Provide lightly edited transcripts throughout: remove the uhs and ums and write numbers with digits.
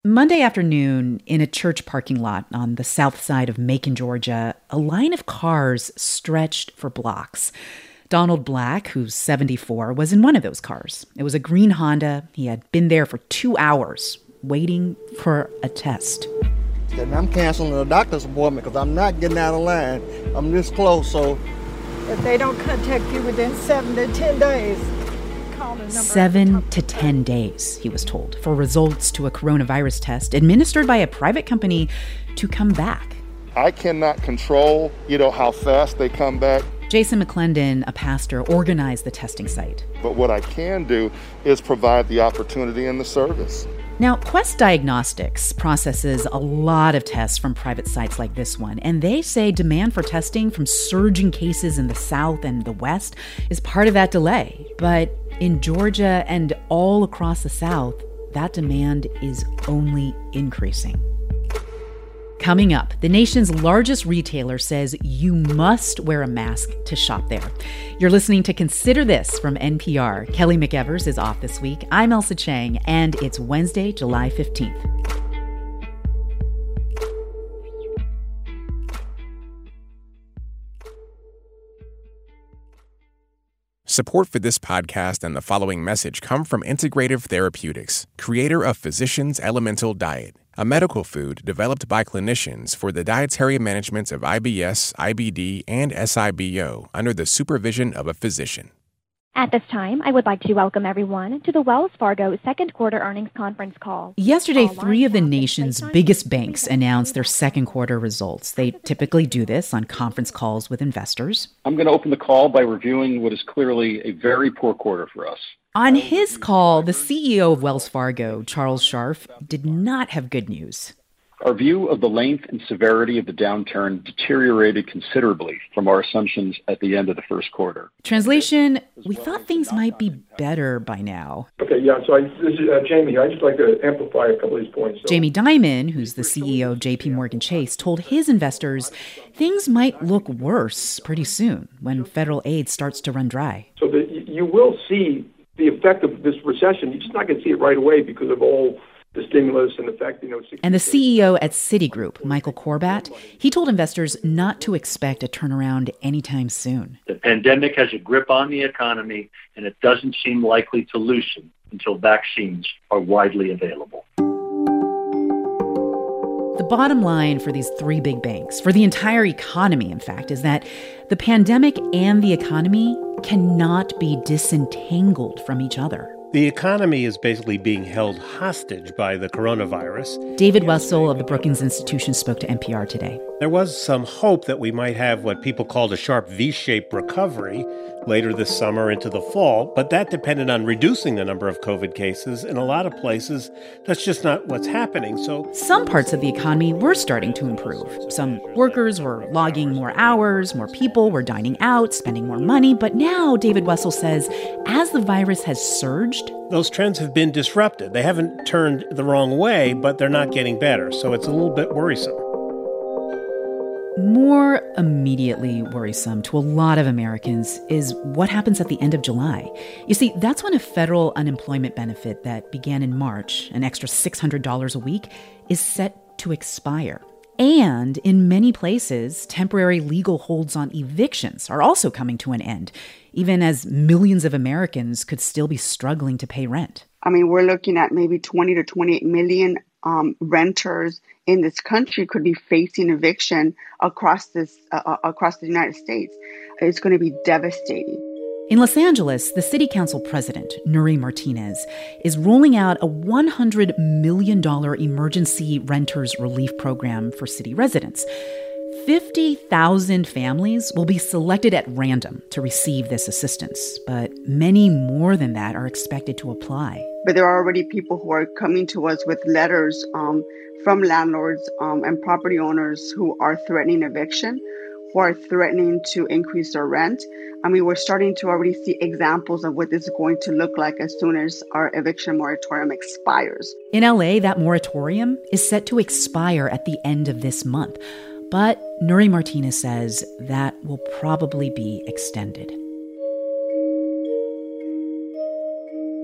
Monday afternoon, in a church parking lot on the south side of Macon, Georgia, a line of cars stretched for blocks. Donald Black, who's 74, was in one of those cars. It was a green Honda. He had been there for 2 hours, waiting for a test. And I'm canceling the doctor's appointment because I'm not getting out of line. I'm this close, so... If they don't contact you within 7 to 10 days... 7 to 10 days, he was told, for results to a coronavirus test administered by a private company to come back. I cannot control, how fast they come back. Jason McClendon, a pastor, organized the testing site. But what I can do is provide the opportunity and the service. Now, Quest Diagnostics processes a lot of tests from private sites like this one, and they say demand for testing from surging cases in the South and the West is part of that delay. But in Georgia and all across the South, that demand is only increasing. Coming up, the nation's largest retailer says you must wear a mask to shop there. You're listening to Consider This from NPR. Kelly McEvers is off this week. I'm Elsa Chang, and it's Wednesday, July 15th. Support for this podcast and the following message come from Integrative Therapeutics, creator of Physicians Elemental Diet, a medical food developed by clinicians for the dietary management of IBS, IBD, and SIBO under the supervision of a physician. At this time, I would like to welcome everyone to the Wells Fargo second quarter earnings conference call. Yesterday, 3 of the nation's biggest banks announced their second quarter results. They typically do this on conference calls with investors. I'm going to open the call by reviewing what is clearly a very poor quarter for us. On his call, the CEO of Wells Fargo, Charles Scharf, did not have good news. Our view of the length and severity of the downturn deteriorated considerably from our assumptions at the end of the first quarter. Translation, we thought things might be better by now. Okay, yeah, so this is Jamie. I'd just like to amplify a couple of these points. Jamie Dimon, who's the CEO of JP Morgan Chase, told his investors things might look worse pretty soon when federal aid starts to run dry. So that you will see the effect of this recession. You're just not going to see it right away because of all the stimulus and the fact, And the CEO at Citigroup, Michael Corbat, he told investors not to expect a turnaround anytime soon. The pandemic has a grip on the economy, and it doesn't seem likely to loosen until vaccines are widely available. The bottom line for these 3 big banks, for the entire economy, in fact, is that the pandemic and the economy cannot be disentangled from each other. The economy is basically being held hostage by the coronavirus. David Wessel of the Brookings Institution spoke to NPR today. There was some hope that we might have what people called a sharp V-shaped recovery later this summer into the fall, but that depended on reducing the number of COVID cases. In a lot of places, that's just not what's happening. So some parts of the economy were starting to improve. Some workers were logging more hours, more people were dining out, spending more money. But now, David Wessel says, as the virus has surged, those trends have been disrupted. They haven't turned the wrong way, but they're not getting better. So it's a little bit worrisome. More immediately worrisome to a lot of Americans is what happens at the end of July. You see, that's when a federal unemployment benefit that began in March, an extra $600 a week, is set to expire. And in many places, temporary legal holds on evictions are also coming to an end, even as millions of Americans could still be struggling to pay rent. I mean, we're looking at maybe 20 to 28 million renters in this country could be facing eviction across the United States. It's going to be devastating. In Los Angeles, the city council president, Nury Martinez, is rolling out a $100 million emergency renters relief program for city residents. 50,000 families will be selected at random to receive this assistance, but many more than that are expected to apply. But there are already people who are coming to us with letters from landlords and property owners who are threatening eviction, who are threatening to increase their rent. I mean, we're starting to already see examples of what this is going to look like as soon as our eviction moratorium expires. In LA, that moratorium is set to expire at the end of this month. But Nury Martinez says that will probably be extended.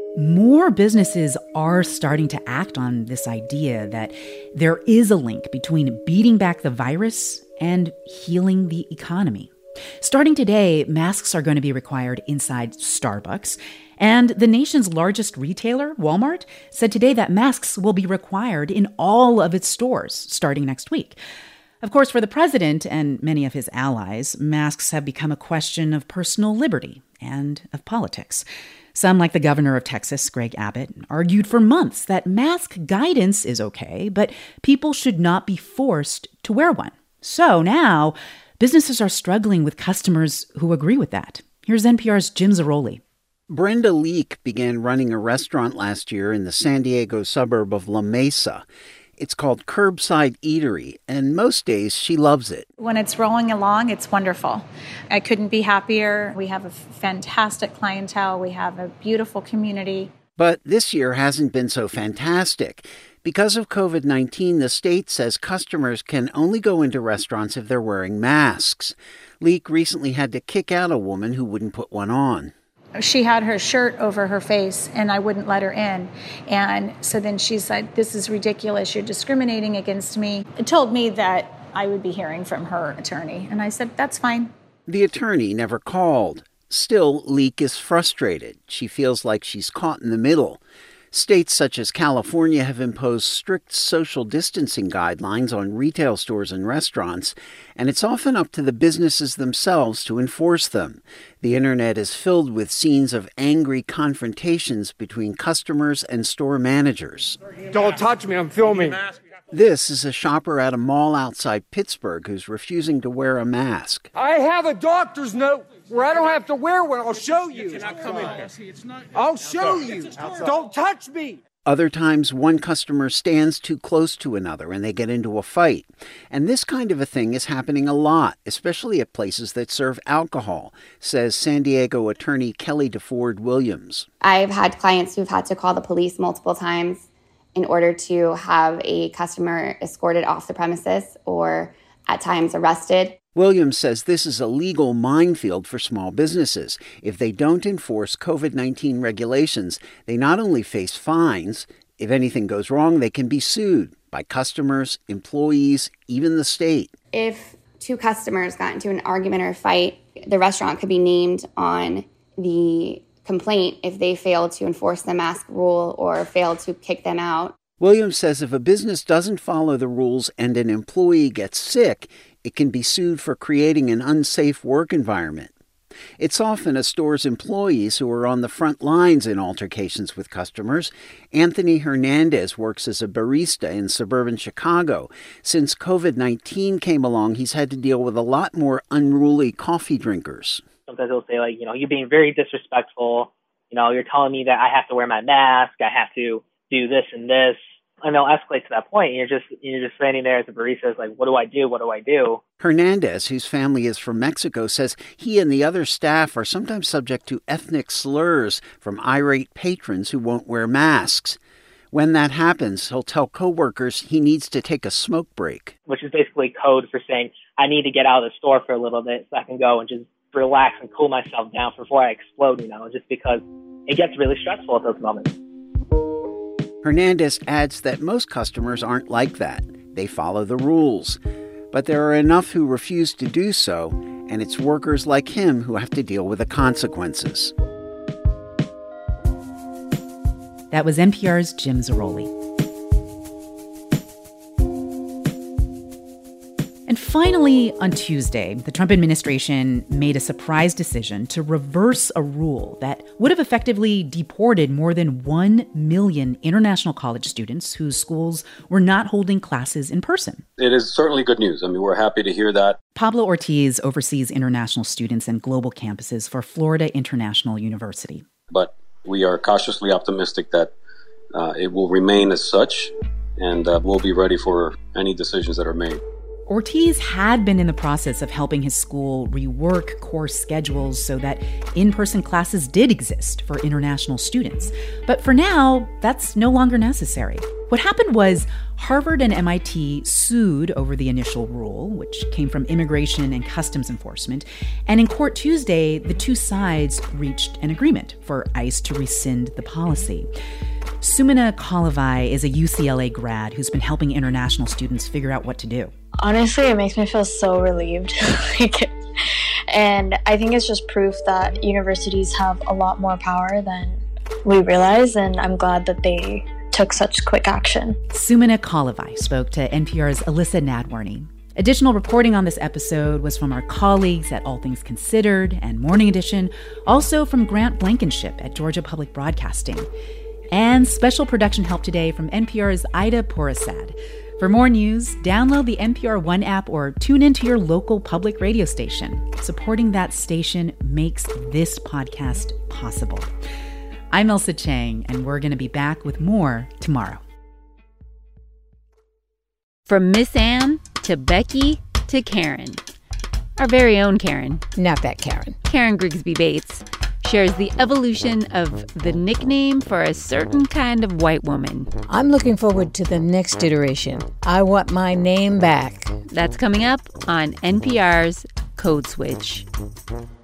More businesses are starting to act on this idea that there is a link between beating back the virus and healing the economy. Starting today, masks are going to be required inside Starbucks. And the nation's largest retailer, Walmart, said today that masks will be required in all of its stores starting next week. Of course, for the president and many of his allies, masks have become a question of personal liberty and of politics. Some, like the governor of Texas, Greg Abbott, argued for months that mask guidance is okay, but people should not be forced to wear one. So now, businesses are struggling with customers who agree with that. Here's NPR's Jim Zarroli. Brenda Leak began running a restaurant last year in the San Diego suburb of La Mesa. It's called Curbside Eatery, and most days she loves it. When it's rolling along, it's wonderful. I couldn't be happier. We have a fantastic clientele. We have a beautiful community. But this year hasn't been so fantastic. Because of COVID-19, the state says customers can only go into restaurants if they're wearing masks. Leak recently had to kick out a woman who wouldn't put one on. She had her shirt over her face, and I wouldn't let her in. And so then she said, "This is ridiculous. You're discriminating against me." It told me that I would be hearing from her attorney. And I said, "That's fine." The attorney never called. Still, Leak is frustrated. She feels like she's caught in the middle. States such as California have imposed strict social distancing guidelines on retail stores and restaurants, and it's often up to the businesses themselves to enforce them. The internet is filled with scenes of angry confrontations between customers and store managers. Don't touch me, I'm filming. This is a shopper at a mall outside Pittsburgh who's refusing to wear a mask. I have a doctor's note where I don't have to wear one. I'll show you. I'll show you. Don't touch me. Other times, one customer stands too close to another and they get into a fight. And this kind of a thing is happening a lot, especially at places that serve alcohol, says San Diego attorney Kelly DeFord Williams. I've had clients who've had to call the police multiple times in order to have a customer escorted off the premises or at times arrested. Williams says this is a legal minefield for small businesses. If they don't enforce COVID-19 regulations, they not only face fines, if anything goes wrong, they can be sued by customers, employees, even the state. If two customers got into an argument or a fight, the restaurant could be named on the complaint if they fail to enforce the mask rule or fail to kick them out. Williams says if a business doesn't follow the rules and an employee gets sick, it can be sued for creating an unsafe work environment. It's often a store's employees who are on the front lines in altercations with customers. Anthony Hernandez works as a barista in suburban Chicago. Since COVID-19 came along, he's had to deal with a lot more unruly coffee drinkers. Sometimes they'll say, like, you're being very disrespectful. You're telling me that I have to wear my mask. I have to do this and this. And they'll escalate to that point. And you're just standing there as a barista, it's like, what do I do? What do I do? Hernandez, whose family is from Mexico, says he and the other staff are sometimes subject to ethnic slurs from irate patrons who won't wear masks. When that happens, he'll tell coworkers he needs to take a smoke break. Which is basically code for saying, I need to get out of the store for a little bit so I can go and just relax and cool myself down before I explode, just because it gets really stressful at those moments. Hernandez adds that most customers aren't like that. They follow the rules. But there are enough who refuse to do so, and it's workers like him who have to deal with the consequences. That was NPR's Jim Zarroli. And finally, on Tuesday, the Trump administration made a surprise decision to reverse a rule that would have effectively deported more than 1 million international college students whose schools were not holding classes in person. It is certainly good news. We're happy to hear that. Pablo Ortiz oversees international students and global campuses for Florida International University. But we are cautiously optimistic that it will remain as such, and we'll be ready for any decisions that are made. Ortiz had been in the process of helping his school rework course schedules so that in-person classes did exist for international students. But for now, that's no longer necessary. What happened was Harvard and MIT sued over the initial rule, which came from Immigration and Customs Enforcement. And in court Tuesday, the two sides reached an agreement for ICE to rescind the policy. Sumana Kalavai is a UCLA grad who's been helping international students figure out what to do. Honestly, it makes me feel so relieved. And I think it's just proof that universities have a lot more power than we realize, and I'm glad that they took such quick action. Sumana Kalavai spoke to NPR's Alyssa Nadworny. Additional reporting on this episode was from our colleagues at All Things Considered and Morning Edition, also from Grant Blankenship at Georgia Public Broadcasting. And special production help today from NPR's Ida Porasad. For more news, download the NPR One app or tune into your local public radio station. Supporting that station makes this podcast possible. I'm Elsa Chang, and we're going to be back with more tomorrow. From Miss Anne to Becky to Karen. Our very own Karen. Not that Karen. Karen Grigsby Bates shares the evolution of the nickname for a certain kind of white woman. I'm looking forward to the next iteration. I want my name back. That's coming up on NPR's Code Switch.